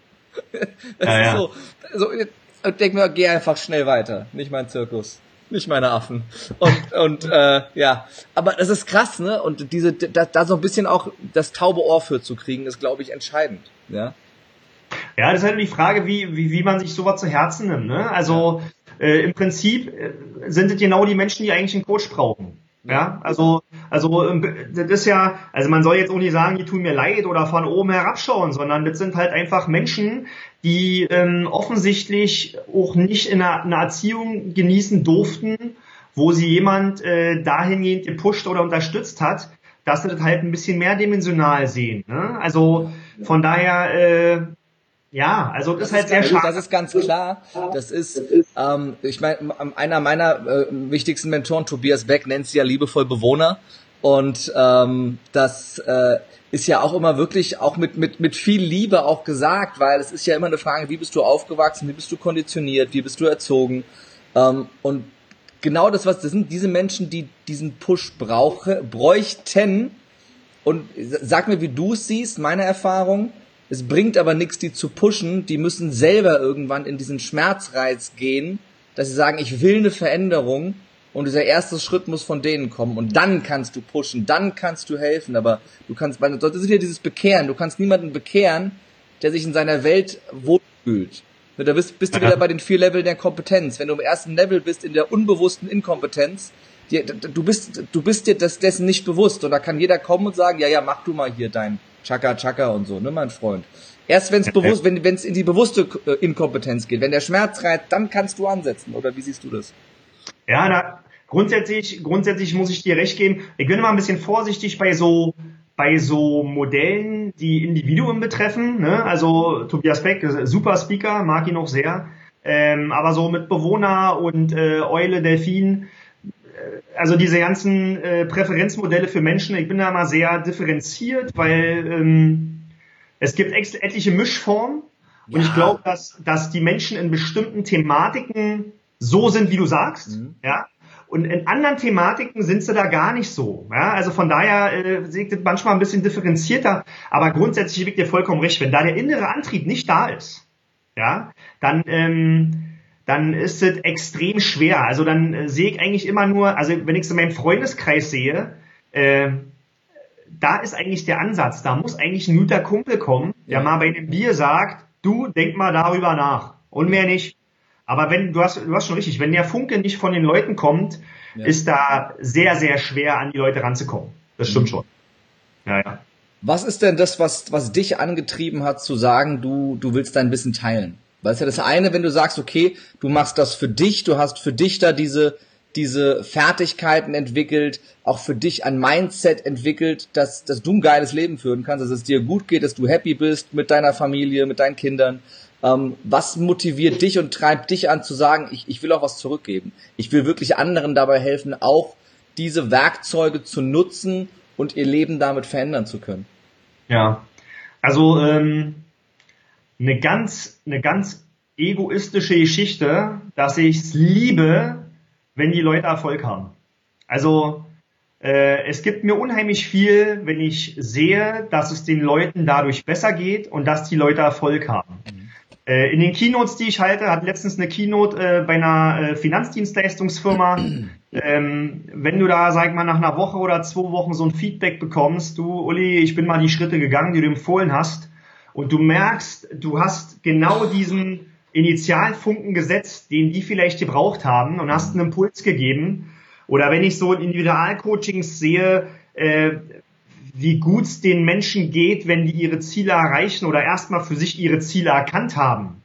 Das ja, ist ja. so, so und denk mir, geh einfach schnell weiter. Nicht mein Zirkus. Nicht meine Affen. Und, und, äh, ja. Aber das ist krass, ne? Und diese, da, da so ein bisschen auch das taube Ohr für zu kriegen, ist, glaube ich, entscheidend, ja. Ja, das ist halt die Frage, wie, wie, wie man sich sowas zu Herzen nimmt, ne? Also, äh, im Prinzip äh, sind es genau die Menschen, die eigentlich einen Coach brauchen. Ja, also, also, das ist ja, also man soll jetzt auch nicht sagen, die tun mir leid oder von oben herabschauen, sondern das sind halt einfach Menschen, die ähm, offensichtlich auch nicht in einer, einer Erziehung genießen durften, wo sie jemand äh, dahingehend gepusht oder unterstützt hat, dass sie das halt ein bisschen mehrdimensional sehen. Ne? Also von daher, äh, ja, also das, das ist halt sehr schade. Das ist ganz klar. Das ist, ähm, ich meine, einer meiner äh, wichtigsten Mentoren, Tobias Beck, nennt sie ja liebevoll Bewohner. Und ähm, das äh, ist ja auch immer wirklich auch mit mit mit viel Liebe auch gesagt, weil es ist ja immer eine Frage, wie bist du aufgewachsen, wie bist du konditioniert, wie bist du erzogen, ähm, und genau das, was das sind diese Menschen, die diesen Push brauche, bräuchten. Und sag mir, wie du es siehst, meine Erfahrung, es bringt aber nichts, die zu pushen, die müssen selber irgendwann in diesen Schmerzreiz gehen, dass sie sagen, ich will eine Veränderung. Und dieser erste Schritt muss von denen kommen. Und dann kannst du pushen, dann kannst du helfen. Aber du kannst, das ist wieder dieses Bekehren. Du kannst niemanden bekehren, der sich in seiner Welt wohlfühlt. Da bist, bist du wieder bei den vier Leveln der Kompetenz. Wenn du im ersten Level bist, in der unbewussten Inkompetenz, die, du bist, du bist dir das dessen nicht bewusst. Und da kann jeder kommen und sagen, ja, ja, mach du mal hier dein Chaka Chaka und so, ne, mein Freund. Erst wenn's bewusst, wenn es in die bewusste Inkompetenz geht, wenn der Schmerz reizt, dann kannst du ansetzen. Oder wie siehst du das? Ja, na, grundsätzlich, grundsätzlich muss ich dir recht geben. Ich bin immer ein bisschen vorsichtig bei so, bei so Modellen, die Individuen betreffen, ne? Also Tobias Beck, super Speaker, mag ihn auch sehr. Ähm, aber so mit Bewohner und äh, Eule, Delfin, äh, also diese ganzen äh, Präferenzmodelle für Menschen, ich bin da mal sehr differenziert, weil ähm, es gibt etliche Mischformen. Und ja. Ich glaube, dass, dass die Menschen in bestimmten Thematiken so sind, wie du sagst, mhm. ja. Und in anderen Thematiken sind sie da gar nicht so, ja. Also von daher äh, sehe ich das manchmal ein bisschen differenzierter, aber grundsätzlich gebe ich dir vollkommen recht, wenn da der innere Antrieb nicht da ist, ja, dann ähm, dann ist es extrem schwer. Also dann äh, sehe ich eigentlich immer nur, also wenn ich es in meinem Freundeskreis sehe, äh, da ist eigentlich der Ansatz, da muss eigentlich ein guter Kumpel kommen, der ja. mal bei einem Bier sagt, du, denk mal darüber nach und mehr nicht. Aber wenn, du hast, du hast schon richtig, wenn der Funke nicht von den Leuten kommt, ja. ist da sehr, sehr schwer an die Leute ranzukommen. Das stimmt mhm. schon. Ja, ja. Was ist denn das, was, was dich angetrieben hat, zu sagen, du, du willst dein Wissen teilen? Weil es ja das eine, wenn du sagst, okay, du machst das für dich, du hast für dich da diese, diese Fertigkeiten entwickelt, auch für dich ein Mindset entwickelt, dass, dass du ein geiles Leben führen kannst, dass es dir gut geht, dass du happy bist mit deiner Familie, mit deinen Kindern. Ähm, was motiviert dich und treibt dich an zu sagen, ich, ich will auch was zurückgeben. Ich will wirklich anderen dabei helfen, auch diese Werkzeuge zu nutzen und ihr Leben damit verändern zu können. Ja, also ähm, eine ganz, eine ganz egoistische Geschichte, dass ich es liebe, wenn die Leute Erfolg haben. Also äh, es gibt mir unheimlich viel, wenn ich sehe, dass es den Leuten dadurch besser geht und dass die Leute Erfolg haben. Mhm. In den Keynotes, die ich halte, hat letztens eine Keynote äh, bei einer äh, Finanzdienstleistungsfirma. Ähm, wenn du da, sag ich mal, nach einer Woche oder zwei Wochen so ein Feedback bekommst, du, Uli, ich bin mal die Schritte gegangen, die du empfohlen hast, und du merkst, du hast genau diesen Initialfunken gesetzt, den die vielleicht gebraucht haben, und hast einen Impuls gegeben. Oder wenn ich so in Individualcoachings sehe, äh, wie gut es den Menschen geht, wenn die ihre Ziele erreichen oder erstmal für sich ihre Ziele erkannt haben.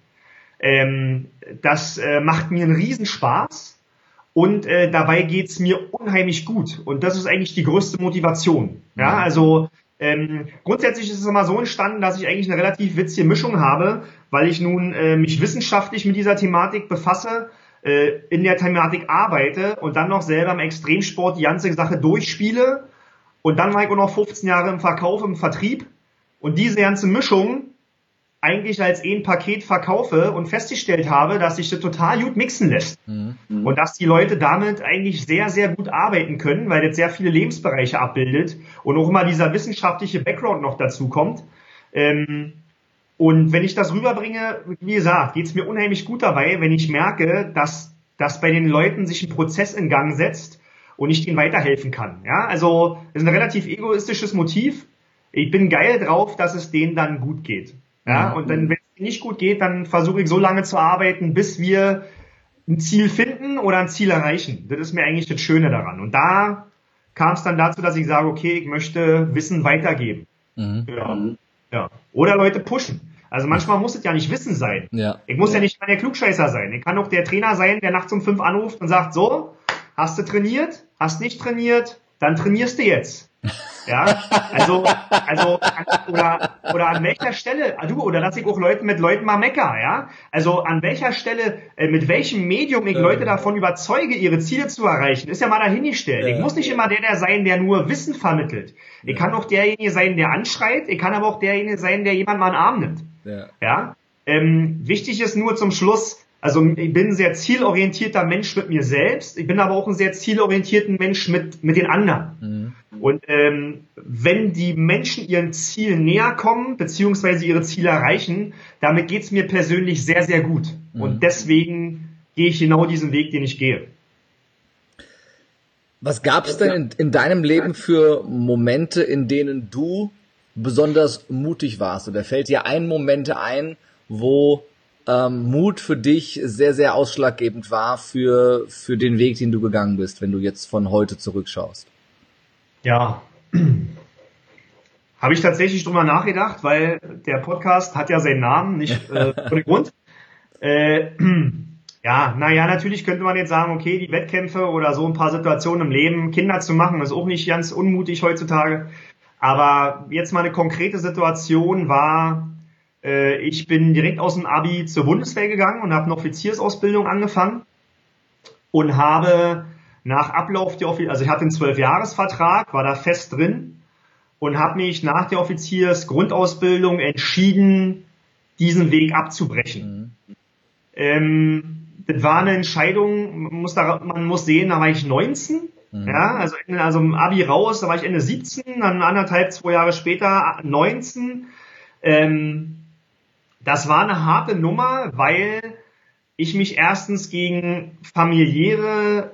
Ähm, das äh, macht mir einen Riesenspaß und äh, dabei geht's mir unheimlich gut. Und das ist eigentlich die größte Motivation. Ja, also ähm, grundsätzlich ist es immer so entstanden, dass ich eigentlich eine relativ witzige Mischung habe, weil ich nun äh, mich wissenschaftlich mit dieser Thematik befasse, äh, in der Thematik arbeite und dann noch selber im Extremsport die ganze Sache durchspiele. Und dann war ich auch noch fünfzehn Jahre im Verkauf, im Vertrieb, und diese ganze Mischung eigentlich als ein Paket verkaufe und festgestellt habe, dass sich das total gut mixen lässt. Mhm. Und dass die Leute damit eigentlich sehr, sehr gut arbeiten können, weil das sehr viele Lebensbereiche abbildet und auch immer dieser wissenschaftliche Background noch dazu kommt. Ähm, und wenn ich das rüberbringe, wie gesagt, geht's mir unheimlich gut dabei, wenn ich merke, dass, dass bei den Leuten sich ein Prozess in Gang setzt, und ich denen weiterhelfen kann. Ja, also das ist ein relativ egoistisches Motiv. Ich bin geil drauf, dass es denen dann gut geht. Ja, mhm. Und dann, wenn es nicht gut geht, dann versuche ich so lange zu arbeiten, bis wir ein Ziel finden oder ein Ziel erreichen. Das ist mir eigentlich das Schöne daran. Und da kam es dann dazu, dass ich sage, okay, ich möchte Wissen weitergeben. Mhm. Ja. Ja. Oder Leute pushen. Also manchmal muss es ja nicht Wissen sein. Ja. Ich muss ja, ja nicht der Klugscheißer sein. Ich kann auch der Trainer sein, der nachts um fünf anruft und sagt, so, hast du trainiert, hast nicht trainiert, dann trainierst du jetzt. Ja, also, also, oder, oder an welcher Stelle, du, oder lass ich auch Leuten mit Leuten mal mecker, ja? Also, an welcher Stelle, äh, mit welchem Medium ich Leute davon überzeuge, ihre Ziele zu erreichen, ist ja mal dahingestellt. Ich muss nicht immer der, der sein, der nur Wissen vermittelt. Ich kann auch derjenige sein, der anschreit, ich kann aber auch derjenige sein, der jemand mal in den Arm nimmt. Ja? ja? Ähm, wichtig ist nur zum Schluss, also ich bin ein sehr zielorientierter Mensch mit mir selbst, ich bin aber auch ein sehr zielorientierter Mensch mit, mit den anderen. Mhm. Und ähm, wenn die Menschen ihren Ziel näher kommen, beziehungsweise ihre Ziele erreichen, damit geht's mir persönlich sehr, sehr gut. Mhm. Und deswegen gehe ich genau diesen Weg, den ich gehe. Was gab's denn in, in deinem Leben für Momente, in denen du besonders mutig warst? Oder fällt dir ein Moment ein, wo ähm, Mut für dich sehr, sehr ausschlaggebend war für, für den Weg, den du gegangen bist, wenn du jetzt von heute zurückschaust? Ja, habe ich tatsächlich drüber nachgedacht, weil der Podcast hat ja seinen Namen, nicht äh, ohne Grund. Äh, ja, naja, natürlich könnte man jetzt sagen, okay, die Wettkämpfe oder so ein paar Situationen im Leben, Kinder zu machen, ist auch nicht ganz unmutig heutzutage. Aber jetzt mal eine konkrete Situation war, äh, ich bin direkt aus dem Abi zur Bundeswehr gegangen und habe eine Offiziersausbildung angefangen und habe nach Ablauf der Offiziers, also ich hatte einen zwölf-Jahres-Vertrag, war da fest drin und habe mich nach der Offiziersgrundausbildung entschieden, diesen Weg abzubrechen. Mhm. Ähm, das war eine Entscheidung, man muss, da, man muss sehen, da war ich neunzehn, mhm. ja, also, also im Abi raus, da war ich Ende siebzehn, dann anderthalb, zwei Jahre später neunzehn. Ähm, das war eine harte Nummer, weil ich mich erstens gegen familiäre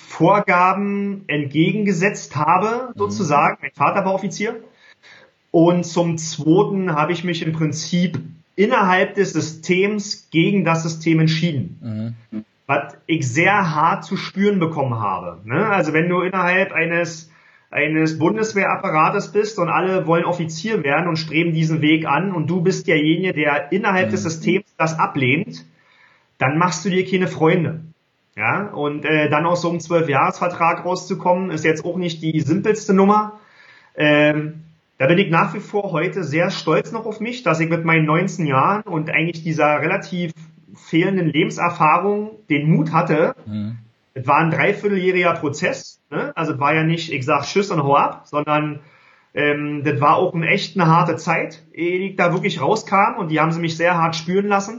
Vorgaben entgegengesetzt habe, sozusagen. Mein Vater war Offizier. Und zum Zweiten habe ich mich im Prinzip innerhalb des Systems gegen das System entschieden. Mhm. Was ich sehr hart zu spüren bekommen habe. Ne? Also wenn du innerhalb eines, eines Bundeswehrapparates bist und alle wollen Offizier werden und streben diesen Weg an und du bist derjenige, der innerhalb mhm. des Systems das ablehnt, dann machst du dir keine Freunde. Ja, und äh, dann aus so einem zwölf-Jahres-Vertrag rauszukommen, ist jetzt auch nicht die simpelste Nummer. Ähm, da bin ich nach wie vor heute sehr stolz noch auf mich, dass ich mit meinen neunzehn Jahren und eigentlich dieser relativ fehlenden Lebenserfahrung den Mut hatte. Mhm. Es war ein dreivierteljähriger Prozess. Ne? Also es war ja nicht, ich sag Tschüss und hau ab, sondern ähm, das war auch eine echt eine harte Zeit, ehe ich da wirklich rauskam und die haben sie mich sehr hart spüren lassen.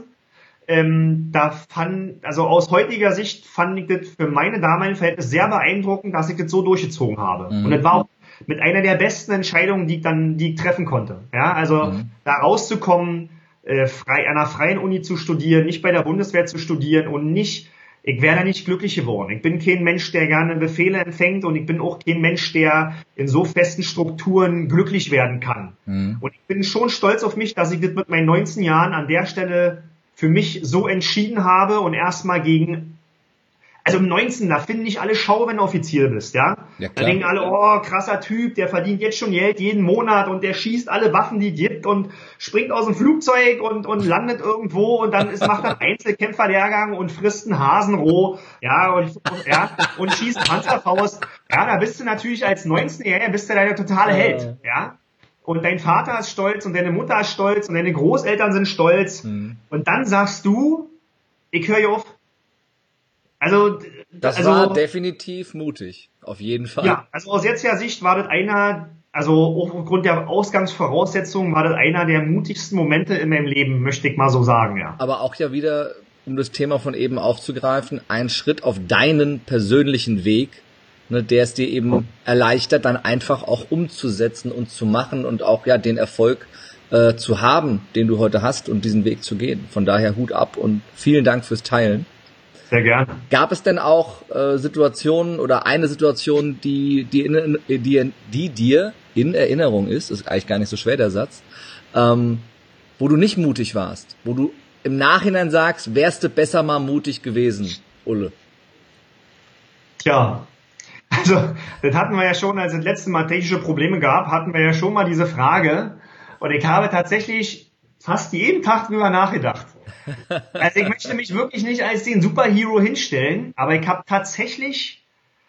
Ähm, da fand, also aus heutiger Sicht fand ich das für meine damaligen Verhältnisse sehr beeindruckend, dass ich das so durchgezogen habe. Mhm. Und das war auch mit einer der besten Entscheidungen, die ich dann, die ich treffen konnte. Ja, also mhm. da rauszukommen, äh, frei, an einer freien Uni zu studieren, nicht bei der Bundeswehr zu studieren und nicht, ich wäre da nicht glücklich geworden. Ich bin kein Mensch, der gerne Befehle empfängt und ich bin auch kein Mensch, der in so festen Strukturen glücklich werden kann. Mhm. Und ich bin schon stolz auf mich, dass ich das mit meinen neunzehn Jahren an der Stelle für mich so entschieden habe und erstmal gegen, also im neunzehn, da finden nicht alle Schau, wenn du Offizier bist, ja. ja da denken alle, oh, krasser Typ, der verdient jetzt schon Geld jeden Monat und der schießt alle Waffen, die gibt und springt aus dem Flugzeug und, und landet irgendwo und dann ist, macht dann Einzelkämpferlehrgang und frisst einen Hasen roh, ja, und, ja, und schießt Panzerfaust. Ja, da bist du natürlich als neunzehnjähriger, bist du deine totale Held, ja. Und dein Vater ist stolz und deine Mutter ist stolz und deine Großeltern sind stolz. Mhm. Und dann sagst du, ich höre hier auf. Also, das also, war definitiv mutig, auf jeden Fall. Ja, also aus jetziger Sicht war das einer, also auch aufgrund der Ausgangsvoraussetzungen war das einer der mutigsten Momente in meinem Leben, möchte ich mal so sagen, ja. Aber auch ja wieder, um das Thema von eben aufzugreifen, ein Schritt auf deinen persönlichen Weg, ne, der es dir eben erleichtert, dann einfach auch umzusetzen und zu machen und auch ja den Erfolg äh, zu haben, den du heute hast und diesen Weg zu gehen. Von daher Hut ab und vielen Dank fürs Teilen. Sehr gerne. Gab es denn auch äh, Situationen oder eine Situation, die die, in, die die dir in Erinnerung ist, ist eigentlich gar nicht so schwer der Satz, ähm, wo du nicht mutig warst, wo du im Nachhinein sagst, wärst du besser mal mutig gewesen, Ulle? Tja, also das hatten wir ja schon, als es das letzte Mal technische Probleme gab, hatten wir ja schon mal diese Frage und ich habe tatsächlich fast jeden Tag drüber nachgedacht. Also ich möchte mich wirklich nicht als den Superhero hinstellen, aber ich habe tatsächlich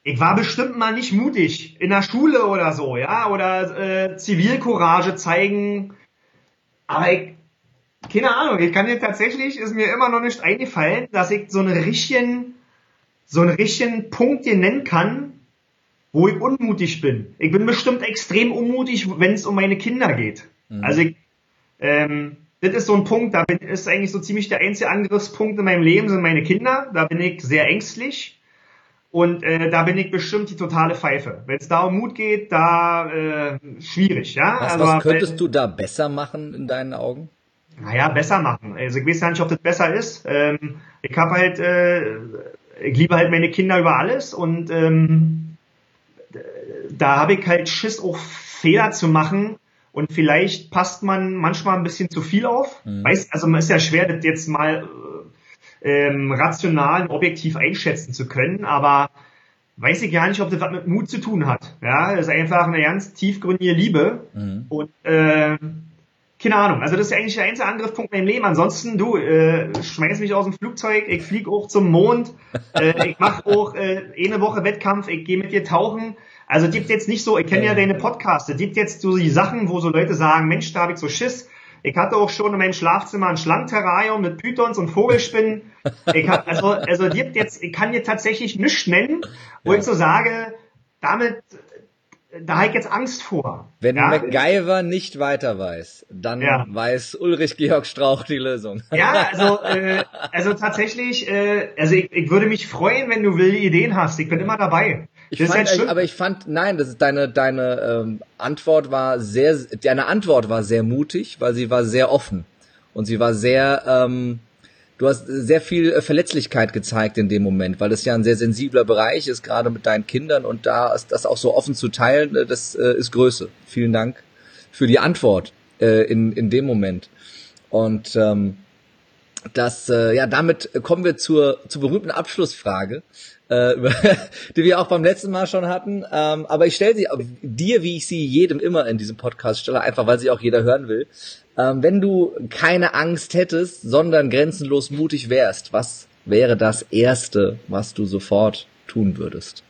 ich war bestimmt mal nicht mutig in der Schule oder so, ja, oder äh, Zivilcourage zeigen. Aber ich, keine Ahnung, ich kann dir tatsächlich, ist mir immer noch nicht eingefallen, dass ich so einen richtigen, so einen richtigen Punkt dir nennen kann, wo ich unmutig bin. Ich bin bestimmt extrem unmutig, wenn es um meine Kinder geht. Mhm. Also ich, ähm, das ist so ein Punkt, da bin, ist eigentlich so ziemlich der einzige Angriffspunkt in meinem Leben, sind meine Kinder. Da bin ich sehr ängstlich. Und äh, da bin ich bestimmt die totale Pfeife. Wenn es da um Mut geht, da äh, schwierig, ja. Was, also, was könntest wenn, du da besser machen in deinen Augen? Naja, besser machen. Also ich weiß ja nicht, ob das besser ist. Ähm, ich habe halt, äh, ich liebe halt meine Kinder über alles und ähm, da habe ich halt Schiss, auch Fehler zu machen. Und vielleicht passt man manchmal ein bisschen zu viel auf. Mhm. Weiß, also man ist ja schwer, das jetzt mal Ähm, rational und objektiv einschätzen zu können, aber weiß ich gar nicht, ob das was mit Mut zu tun hat. Ja, das ist einfach eine ganz tiefgründige Liebe mhm. und äh, keine Ahnung, also das ist eigentlich der einzige Angriffspunkt in meinem Leben. Ansonsten, du, äh, schmeiß mich aus dem Flugzeug, ich fliege auch zum Mond, äh, ich mache auch äh, eine Woche Wettkampf, ich gehe mit dir tauchen. Also gibt jetzt nicht so, ich kenne ja deine Podcasts, es gibt jetzt so die Sachen, wo so Leute sagen, Mensch, da habe ich so Schiss. Ich hatte auch schon in meinem Schlafzimmer ein Schlangenterrarium mit Pythons und Vogelspinnen. Ich hab, also, also gibt jetzt, ich kann dir tatsächlich nichts nennen, wo ja. ich so sage, damit, da habe ich jetzt Angst vor. Wenn ja? MacGyver nicht weiter weiß, dann ja. weiß Ulrich Georg Strauch die Lösung. Ja, also, äh, also tatsächlich, äh, also ich, ich würde mich freuen, wenn du wilde Ideen hast. Ich bin immer dabei. Ich fand, halt aber ich fand, nein, das ist deine deine ähm, Antwort war sehr, deine Antwort war sehr mutig, weil sie war sehr offen und sie war sehr, ähm, du hast sehr viel Verletzlichkeit gezeigt in dem Moment, weil das ja ein sehr sensibler Bereich ist, gerade mit deinen Kindern und da ist das auch so offen zu teilen, das äh, ist Größe. Vielen Dank für die Antwort äh, in in dem Moment und ähm, das, äh, ja, damit kommen wir zur zur berühmten Abschlussfrage, äh, die wir auch beim letzten Mal schon hatten. Ähm, aber ich stelle sie dir, wie ich sie jedem immer in diesem Podcast stelle, einfach weil sie auch jeder hören will. Ähm, wenn du keine Angst hättest, sondern grenzenlos mutig wärst, was wäre das Erste, was du sofort tun würdest?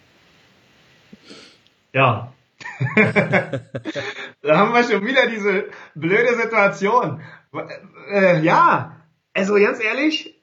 Ja. Da haben wir schon wieder diese blöde Situation. Äh, ja. Also ganz ehrlich,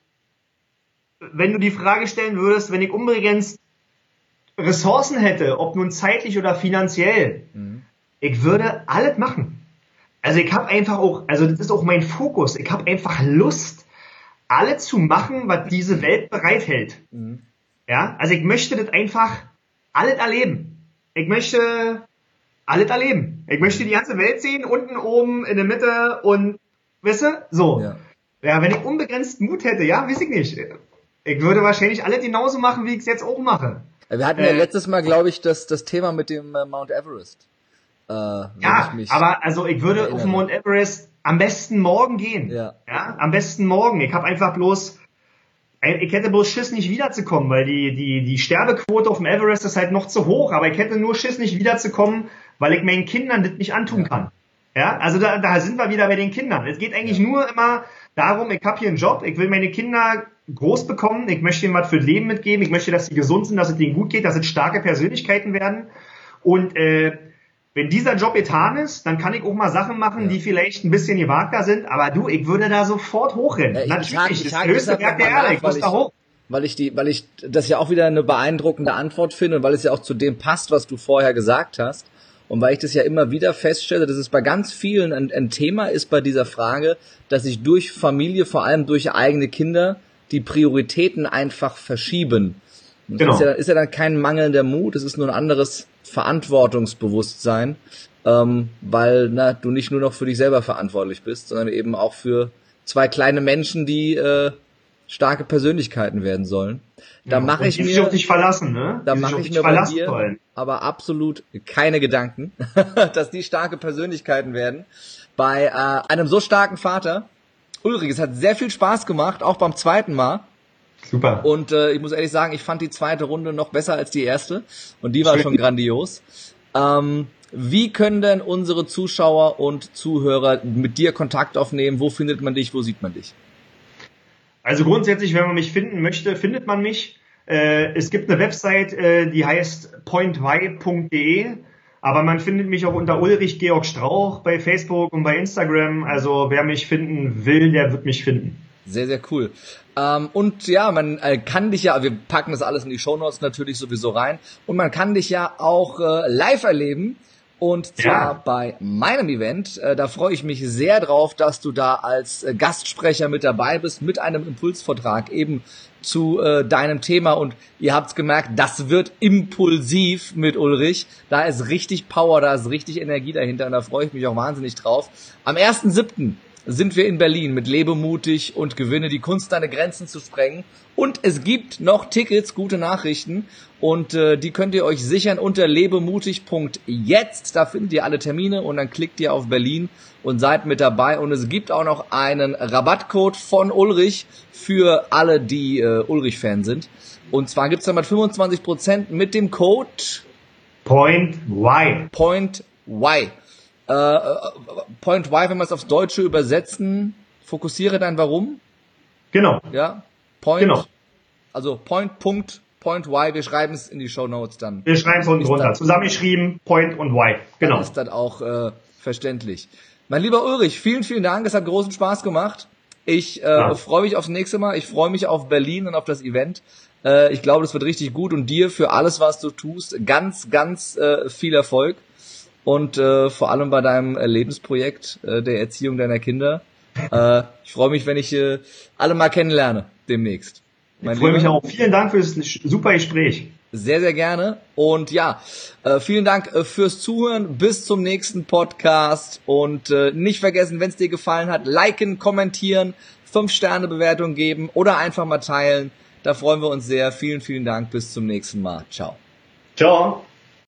wenn du die Frage stellen würdest, wenn ich unbegrenzt Ressourcen hätte, ob nun zeitlich oder finanziell, mhm. ich würde alles machen. Also ich habe einfach auch, also das ist auch mein Fokus, ich habe einfach Lust, alles zu machen, was diese Welt bereithält. Mhm. Ja, also ich möchte das einfach alles erleben. Ich möchte alles erleben. Ich möchte die ganze Welt sehen, unten, oben, in der Mitte und, weißt du, so. Ja. Ja, wenn ich unbegrenzt Mut hätte, ja, weiß ich nicht. Ich würde wahrscheinlich alles genauso machen, wie ich es jetzt auch mache. Wir hatten ja äh, letztes Mal, glaube ich, das, das Thema mit dem äh, Mount Everest. Äh, ja, aber also ich würde erinnere. auf den Mount Everest am besten morgen gehen. Ja, ja am besten morgen. Ich habe einfach bloß, ich hätte bloß Schiss, nicht wiederzukommen, weil die, die, die Sterbequote auf dem Everest ist halt noch zu hoch. Aber ich hätte nur Schiss, nicht wiederzukommen, weil ich meinen Kindern das nicht antun ja. kann. Ja, also da, da sind wir wieder bei den Kindern. Es geht eigentlich ja. nur immer darum, ich habe hier einen Job, ich will meine Kinder groß bekommen, ich möchte ihnen was für Leben mitgeben, ich möchte, dass sie gesund sind, dass es denen gut geht, dass es starke Persönlichkeiten werden. Und äh, wenn dieser Job getan ist, dann kann ich auch mal Sachen machen, ja. die vielleicht ein bisschen gewagter sind, aber du, ich würde da sofort hochrennen. Ja, ich, Natürlich, ich das höchste Berg der Erde, ich muss da hoch. Weil ich die, weil ich das ja auch wieder eine beeindruckende Antwort finde und weil es ja auch zu dem passt, was du vorher gesagt hast. Und weil ich das ja immer wieder feststelle, dass es bei ganz vielen ein, ein Thema ist bei dieser Frage, dass sich durch Familie, vor allem durch eigene Kinder, die Prioritäten einfach verschieben. Und genau. Das ist ja, ist ja dann kein mangelnder Mut, es ist nur ein anderes Verantwortungsbewusstsein, ähm, weil na, du nicht nur noch für dich selber verantwortlich bist, sondern eben auch für zwei kleine Menschen, die äh, starke Persönlichkeiten werden sollen. Da ja, mache ich mir, sich auf dich verlassen, ne? Da mache ich mir bei dir wollen. aber absolut keine Gedanken, dass die starke Persönlichkeiten werden. Bei äh, einem so starken Vater, Ulrich, es hat sehr viel Spaß gemacht, auch beim zweiten Mal. Super. Und äh, ich muss ehrlich sagen, ich fand die zweite Runde noch besser als die erste. Und die war schon grandios. Ähm, wie können denn unsere Zuschauer und Zuhörer mit dir Kontakt aufnehmen? Wo findet man dich? Wo sieht man dich? Also grundsätzlich, wenn man mich finden möchte, findet man mich. Äh, es gibt eine Website, äh, die heißt point y punkt de, aber man findet mich auch unter Ulrich Georg Strauch bei Facebook und bei Instagram. Also wer mich finden will, der wird mich finden. Sehr, sehr cool. Ähm, und ja, man äh, kann dich ja, wir packen das alles in die Shownotes natürlich sowieso rein, und man kann dich ja auch äh, live erleben, und zwar ja. bei meinem Event. Äh, da freue ich mich sehr drauf, dass du da als äh, Gastsprecher mit dabei bist, mit einem Impulsvortrag eben zu äh, deinem Thema, und ihr habt's gemerkt, das wird impulsiv mit Ulrich. Da ist richtig Power, da ist richtig Energie dahinter, und da freue ich mich auch wahnsinnig drauf. Am ersten siebten sind wir in Berlin mit Lebe mutig und gewinne die Kunst, deine Grenzen zu sprengen. Und es gibt noch Tickets, gute Nachrichten. Und äh, die könnt ihr euch sichern unter lebemutig punkt jetzt. Da findet ihr alle Termine, und dann klickt ihr auf Berlin und seid mit dabei. Und es gibt auch noch einen Rabattcode von Ulrich für alle, die äh, Ulrich-Fan sind. Und zwar gibt's dann mal fünfundzwanzig Prozent mit dem Code Point Y. Point Y. Äh, Point Y, wenn wir es aufs Deutsche übersetzen, fokussiere dein Warum. Genau. Ja. Point. Genau. Also Point, Punkt, Point Y. Wir schreiben es in die Shownotes dann. Wir schreiben es unten drunter. Zusammengeschrieben, Point und Y. Genau. Dann ist das auch äh, verständlich. Mein lieber Ulrich, vielen, vielen Dank. Es hat großen Spaß gemacht. Ich äh, ja. freue mich aufs nächste Mal. Ich freue mich auf Berlin und auf das Event. Äh, ich glaube, das wird richtig gut. Und dir für alles, was du tust, ganz, ganz äh, viel Erfolg. Und äh, vor allem bei deinem äh, Lebensprojekt äh, der Erziehung deiner Kinder. Äh, ich freue mich, wenn ich äh, alle mal kennenlerne demnächst. Mein ich freue mich auch. Vielen Dank fürs super Gespräch. Sehr, sehr gerne. Und ja, äh, vielen Dank äh, fürs Zuhören. Bis zum nächsten Podcast. Und äh, nicht vergessen, wenn es dir gefallen hat, liken, kommentieren, fünf Sterne Bewertung geben oder einfach mal teilen. Da freuen wir uns sehr. Vielen, vielen Dank. Bis zum nächsten Mal. Ciao. Ciao.